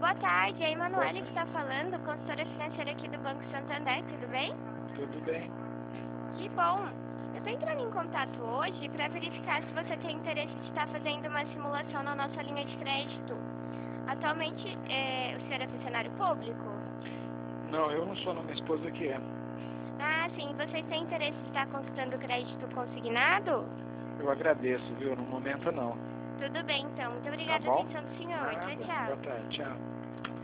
Boa tarde, é a Emanuele que está falando, consultora financeira aqui do Banco Santander, tudo bem? Tudo bem. Que bom! Eu estou entrando em contato hoje para verificar se você tem interesse de estar fazendo uma simulação na nossa linha de crédito. Atualmente, o senhor é funcionário público? Não, eu não sou, não. Minha esposa que é. Ah, sim. Vocês têm interesse de estar consultando crédito consignado? Eu agradeço, viu? No momento, não. Tudo bem, então. Muito Tá obrigada pela bom? atenção do senhor. Nada. Tchau, tchau. Boa tarde. Tchau.